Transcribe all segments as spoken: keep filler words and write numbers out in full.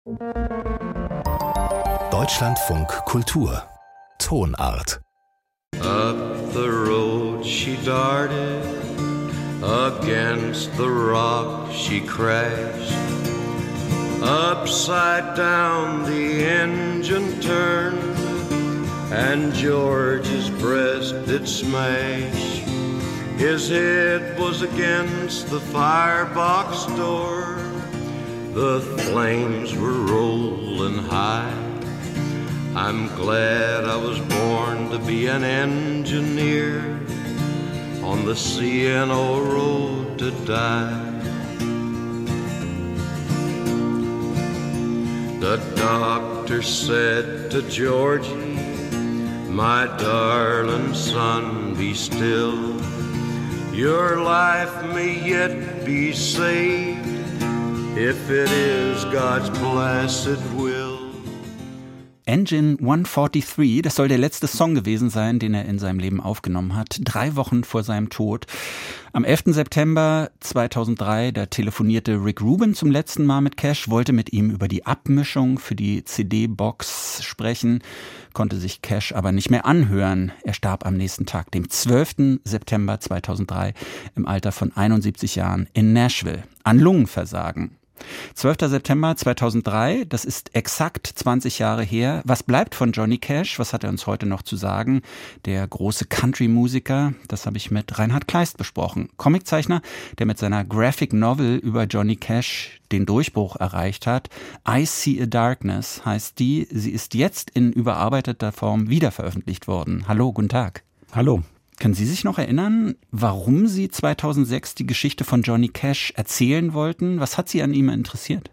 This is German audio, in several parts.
Deutschlandfunk Kultur Tonart. Up the road she darted, against the rock she crashed. Upside down the engine turned, and George's breast did smash. His head was against the firebox door. The flames were rolling high. I'm glad I was born to be an engineer on the C N O road to die. The doctor said to Georgie, my darling son, be still. Your life may yet be saved if it is God's blessed will. Engine hundertdreiundvierzig, das soll der letzte Song gewesen sein, den er in seinem Leben aufgenommen hat, drei Wochen vor seinem Tod. Am elften September zweitausenddrei, da telefonierte Rick Rubin zum letzten Mal mit Cash, wollte mit ihm über die Abmischung für die C D-Box sprechen, konnte sich Cash aber nicht mehr anhören. Er starb am nächsten Tag, dem zwölften September zweitausenddrei, im Alter von einundsiebzig Jahren in Nashville, an Lungenversagen. zwölfter September zweitausenddrei, das ist exakt zwanzig Jahre her. Was bleibt von Johnny Cash? Was hat er uns heute noch zu sagen? Der große Country-Musiker, das habe ich mit Reinhard Kleist besprochen. Comiczeichner, der mit seiner Graphic Novel über Johnny Cash den Durchbruch erreicht hat. I See a Darkness heißt die. Sie ist jetzt in überarbeiteter Form wiederveröffentlicht worden. Hallo, guten Tag. Hallo. Können Sie sich noch erinnern, warum Sie zweitausendsechs die Geschichte von Johnny Cash erzählen wollten? Was hat Sie an ihm interessiert?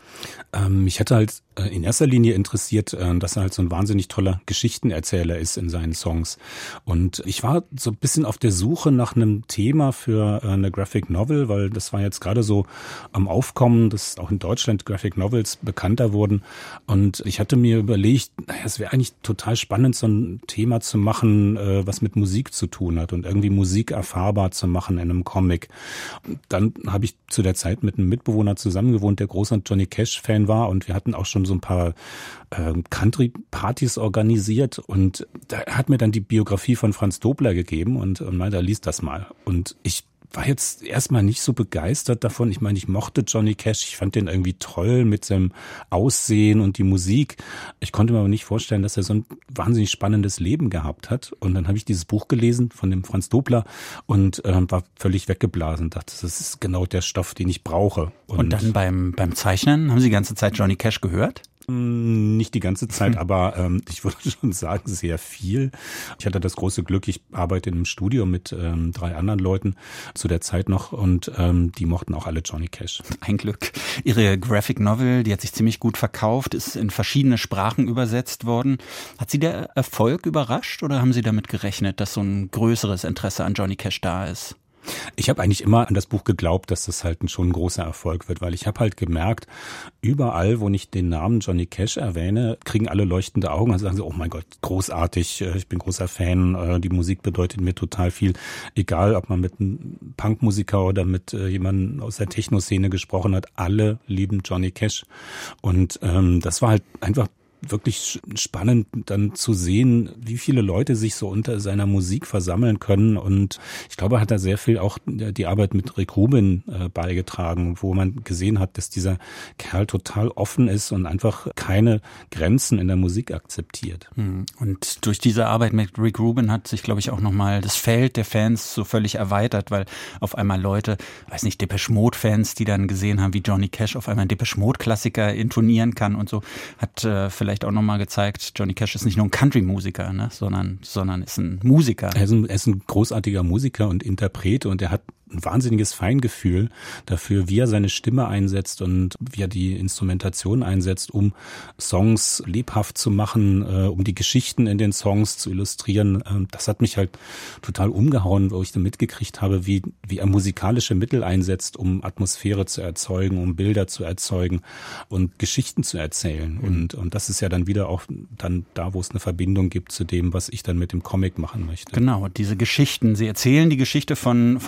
Ähm, mich hatte halt äh, in erster Linie interessiert, äh, dass er halt so ein wahnsinnig toller Geschichtenerzähler ist in seinen Songs. Und ich war so ein bisschen auf der Suche nach einem Thema für äh, eine Graphic Novel, weil das war jetzt gerade so am Aufkommen, dass auch in Deutschland Graphic Novels bekannter wurden. Und ich hatte mir überlegt, naja, es wäre eigentlich total spannend, so ein Thema zu machen, äh, was mit Musik zu tun hat und irgendwie Musik erfahrbar zu machen in einem Comic. Und dann habe ich zu der Zeit mit einem Mitbewohner zusammengewohnt, der großer Johnny Cash-Fan war, und wir hatten auch schon so ein paar äh, Country-Partys organisiert, und da hat mir dann die Biografie von Franz Dobler gegeben und, und meinte, lies das mal. Und ich war jetzt erstmal nicht so begeistert davon. Ich meine, ich mochte Johnny Cash. Ich fand den irgendwie toll mit seinem Aussehen und die Musik. Ich konnte mir aber nicht vorstellen, dass er so ein wahnsinnig spannendes Leben gehabt hat. Und dann habe ich dieses Buch gelesen von dem Franz Dobler und äh, war völlig weggeblasen. Dachte, das ist genau der Stoff, den ich brauche. Und, und dann beim, beim Zeichnen, haben Sie die ganze Zeit Johnny Cash gehört? Nicht die ganze Zeit, aber ähm, ich würde schon sagen, sehr viel. Ich hatte das große Glück, ich arbeite in einem Studio mit ähm, drei anderen Leuten zu der Zeit noch, und ähm, die mochten auch alle Johnny Cash. Ein Glück. Ihre Graphic Novel, die hat sich ziemlich gut verkauft, ist in verschiedene Sprachen übersetzt worden. Hat Sie der Erfolg überrascht oder haben Sie damit gerechnet, dass so ein größeres Interesse an Johnny Cash da ist? Ich habe eigentlich immer an das Buch geglaubt, dass das halt ein, schon ein großer Erfolg wird, weil ich habe halt gemerkt, überall, wo ich den Namen Johnny Cash erwähne, kriegen alle leuchtende Augen und sagen so, oh mein Gott, großartig, ich bin großer Fan, die Musik bedeutet mir total viel. Egal, ob man mit einem Punkmusiker oder mit jemandem aus der Techno-Szene gesprochen hat, alle lieben Johnny Cash. Und ähm, das war halt einfach wirklich spannend, dann zu sehen, wie viele Leute sich so unter seiner Musik versammeln können. Und ich glaube, hat er sehr viel auch die Arbeit mit Rick Rubin äh, beigetragen, wo man gesehen hat, dass dieser Kerl total offen ist und einfach keine Grenzen in der Musik akzeptiert. Und durch diese Arbeit mit Rick Rubin hat sich, glaube ich, auch nochmal das Feld der Fans so völlig erweitert, weil auf einmal Leute, weiß nicht, Depeche Mode-Fans, die dann gesehen haben, wie Johnny Cash auf einmal einen Depeche Mode-Klassiker intonieren kann und so, hat äh, vielleicht auch nochmal gezeigt, Johnny Cash ist nicht nur ein Country-Musiker, ne, sondern, sondern ist ein Musiker. Er ist ein, er ist ein großartiger Musiker und Interpret, und er hat ein wahnsinniges Feingefühl dafür, wie er seine Stimme einsetzt und wie er die Instrumentation einsetzt, um Songs lebhaft zu machen, äh, um die Geschichten in den Songs zu illustrieren. Ähm, das hat mich halt total umgehauen, wo ich dann mitgekriegt habe, wie, wie er musikalische Mittel einsetzt, um Atmosphäre zu erzeugen, um Bilder zu erzeugen und Geschichten zu erzählen. Mhm. Und, und das ist ja dann wieder auch dann da, wo es eine Verbindung gibt zu dem, was ich dann mit dem Comic machen möchte. Genau, diese Geschichten. Sie erzählen die Geschichte von, von Cash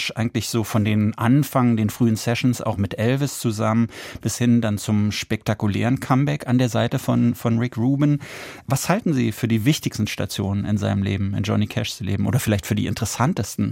Cash eigentlich so von den Anfang, den frühen Sessions auch mit Elvis zusammen bis hin dann zum spektakulären Comeback an der Seite von, von Rick Rubin. Was halten Sie für die wichtigsten Stationen in seinem Leben, in Johnny Cashs Leben oder vielleicht für die interessantesten?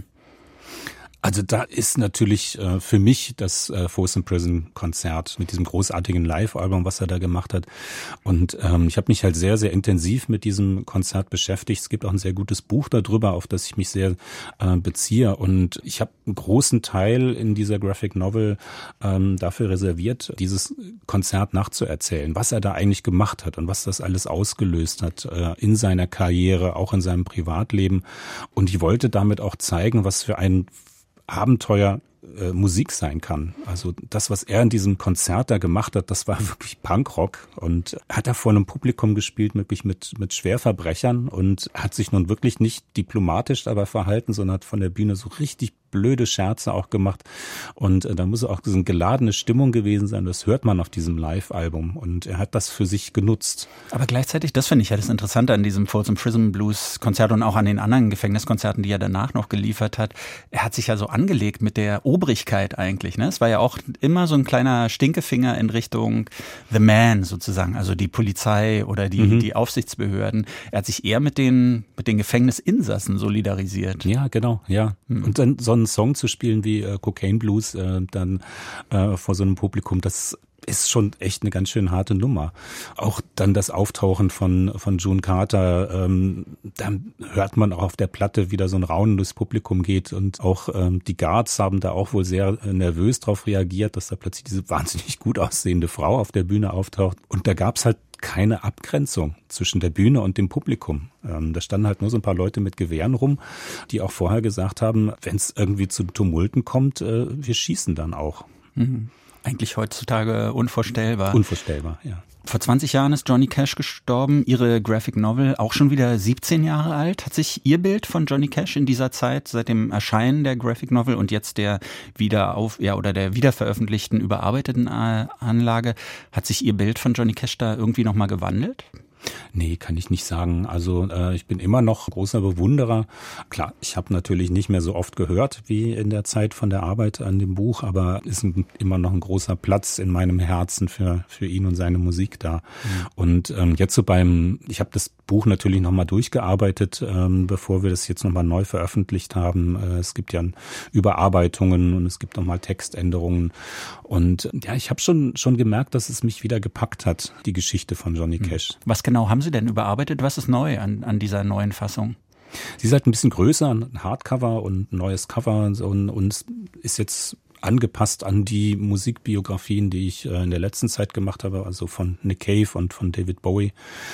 Also da ist natürlich äh, für mich das äh, Folsom Prison Konzert mit diesem großartigen Live-Album, was er da gemacht hat. Und ähm, ich habe mich halt sehr, sehr intensiv mit diesem Konzert beschäftigt. Es gibt auch ein sehr gutes Buch darüber, auf das ich mich sehr äh, beziehe. Und ich habe einen großen Teil in dieser Graphic Novel ähm, dafür reserviert, dieses Konzert nachzuerzählen, was er da eigentlich gemacht hat und was das alles ausgelöst hat äh, in seiner Karriere, auch in seinem Privatleben. Und ich wollte damit auch zeigen, was für ein Abenteuer äh, Musik sein kann. Also das, was er in diesem Konzert da gemacht hat, das war wirklich Punkrock und hat er vor einem Publikum gespielt, wirklich mit mit Schwerverbrechern und hat sich nun wirklich nicht diplomatisch dabei verhalten, sondern hat von der Bühne so richtig blöde Scherze auch gemacht und äh, da muss auch so eine geladene Stimmung gewesen sein, das hört man auf diesem Live-Album und er hat das für sich genutzt. Aber gleichzeitig, das finde ich ja das Interessante an diesem Folsom Prison Blues Konzert und auch an den anderen Gefängniskonzerten, die er danach noch geliefert hat, er hat sich ja so angelegt mit der Obrigkeit eigentlich, ne? Es war ja auch immer so ein kleiner Stinkefinger in Richtung The Man sozusagen, also die Polizei oder die, mhm. die Aufsichtsbehörden. Er hat sich eher mit den, mit den Gefängnisinsassen solidarisiert. Ja, genau, ja. Mhm. Und dann so einen Song zu spielen wie äh, Cocaine Blues äh, dann äh, vor so einem Publikum, das ist schon echt eine ganz schön harte Nummer. Auch dann das Auftauchen von von June Carter, ähm, dann hört man auch auf der Platte, wie da so ein Raunen durchs Publikum geht und auch ähm, die Guards haben da auch wohl sehr äh, nervös drauf reagiert, dass da plötzlich diese wahnsinnig gut aussehende Frau auf der Bühne auftaucht und da gab's halt keine Abgrenzung zwischen der Bühne und dem Publikum. Ähm, da standen halt nur so ein paar Leute mit Gewehren rum, die auch vorher gesagt haben, wenn es irgendwie zu Tumulten kommt, äh, wir schießen dann auch. Mhm. Eigentlich heutzutage unvorstellbar. Unvorstellbar, ja. Vor zwanzig Jahren ist Johnny Cash gestorben. Ihre Graphic Novel, auch schon wieder siebzehn Jahre alt. Hat sich Ihr Bild von Johnny Cash in dieser Zeit, seit dem Erscheinen der Graphic Novel und jetzt der wieder auf, ja, oder der wiederveröffentlichten, überarbeiteten Anlage, hat sich Ihr Bild von Johnny Cash da irgendwie nochmal gewandelt? Nee, kann ich nicht sagen. Also äh, ich bin immer noch großer Bewunderer. Klar, ich habe natürlich nicht mehr so oft gehört wie in der Zeit von der Arbeit an dem Buch, aber ist ein, immer noch ein großer Platz in meinem Herzen für für ihn und seine Musik da. Mhm. Und ähm, jetzt so beim, ich habe das Buch natürlich nochmal durchgearbeitet, ähm, bevor wir das jetzt nochmal neu veröffentlicht haben. Äh, es gibt ja Überarbeitungen und es gibt nochmal Textänderungen. Und ja, ich habe schon schon gemerkt, dass es mich wieder gepackt hat, die Geschichte von Johnny Cash. Was genau haben Sie denn überarbeitet? Was ist neu an, an dieser neuen Fassung? Sie ist halt ein bisschen größer, ein Hardcover und ein neues Cover und, und, und ist jetzt angepasst an die Musikbiografien, die ich äh, in der letzten Zeit gemacht habe, also von Nick Cave und von David Bowie.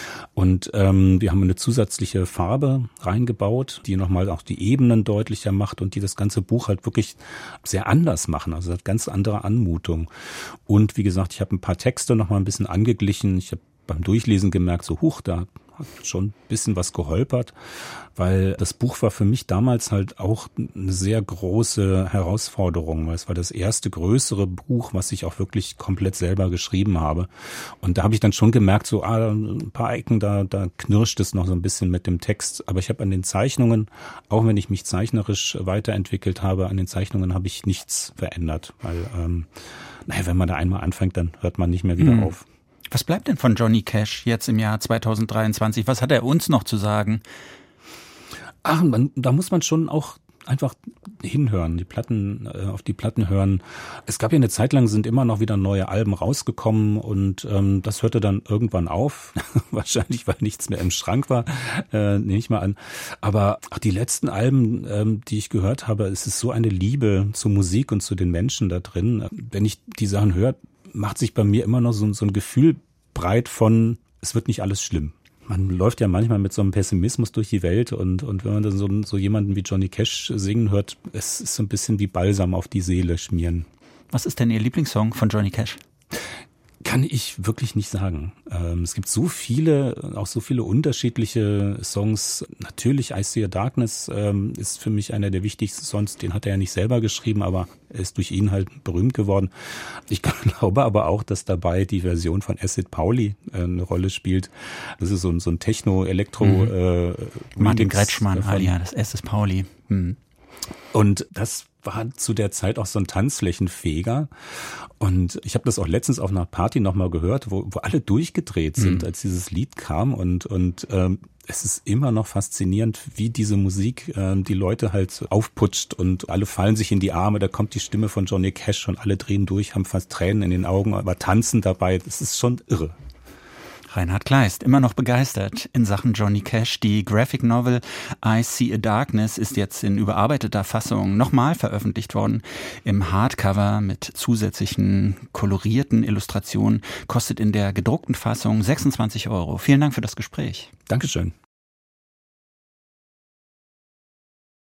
Und ähm, wir haben eine zusätzliche Farbe reingebaut, die nochmal auch die Ebenen deutlicher macht und die das ganze Buch halt wirklich sehr anders machen. Also es hat ganz andere Anmutung. Und wie gesagt, ich habe ein paar Texte nochmal ein bisschen angeglichen. Ich habe beim Durchlesen gemerkt, so huch, da hat schon ein bisschen was geholpert, weil das Buch war für mich damals halt auch eine sehr große Herausforderung, weil es war das erste größere Buch, was ich auch wirklich komplett selber geschrieben habe. Und da habe ich dann schon gemerkt, so ah, ein paar Ecken, da, da knirscht es noch so ein bisschen mit dem Text. Aber ich habe an den Zeichnungen, auch wenn ich mich zeichnerisch weiterentwickelt habe, an den Zeichnungen habe ich nichts verändert, weil ähm, naja, wenn man da einmal anfängt, dann hört man nicht mehr wieder mhm. auf. Was bleibt denn von Johnny Cash jetzt im Jahr zweitausenddreiundzwanzig? Was hat er uns noch zu sagen? Ach, man, da muss man schon auch einfach hinhören, die Platten, äh, auf die Platten hören. Es gab ja eine Zeit lang, sind immer noch wieder neue Alben rausgekommen und ähm, das hörte dann irgendwann auf. Wahrscheinlich, weil nichts mehr im Schrank war, äh, nehme ich mal an. Aber ach, die letzten Alben, ähm, die ich gehört habe, es ist so eine Liebe zur Musik und zu den Menschen da drin. Wenn ich die Sachen höre, macht sich bei mir immer noch so, so ein Gefühl breit von, es wird nicht alles schlimm. Man läuft ja manchmal mit so einem Pessimismus durch die Welt und, und wenn man dann so, so jemanden wie Johnny Cash singen hört, es ist so ein bisschen wie Balsam auf die Seele schmieren. Was ist denn Ihr Lieblingssong von Johnny Cash? Kann ich wirklich nicht sagen. Ähm, es gibt so viele, auch so viele unterschiedliche Songs. Natürlich I See a Darkness ähm, ist für mich einer der wichtigsten Songs. Den hat er ja nicht selber geschrieben, aber er ist durch ihn halt berühmt geworden. Ich glaube aber auch, dass dabei die Version von Acid Pauli äh, eine Rolle spielt. Das ist so ein, so ein Techno-Elektro mhm. äh, Martin Kretschmann, ah ja, das Acid Pauli. Mhm. Und das war zu der Zeit auch so ein Tanzflächenfeger. Und ich habe das auch letztens auf einer Party nochmal gehört, wo, wo alle durchgedreht sind, mhm. als dieses Lied kam. Und, und ähm, es ist immer noch faszinierend, wie diese Musik äh, die Leute halt aufputscht und alle fallen sich in die Arme. Da kommt die Stimme von Johnny Cash und alle drehen durch, haben fast Tränen in den Augen, aber tanzen dabei. Das ist schon irre. Reinhard Kleist, immer noch begeistert in Sachen Johnny Cash. Die Graphic Novel I See a Darkness ist jetzt in überarbeiteter Fassung nochmal veröffentlicht worden. Im Hardcover mit zusätzlichen kolorierten Illustrationen, kostet in der gedruckten Fassung sechsundzwanzig Euro. Vielen Dank für das Gespräch. Dankeschön.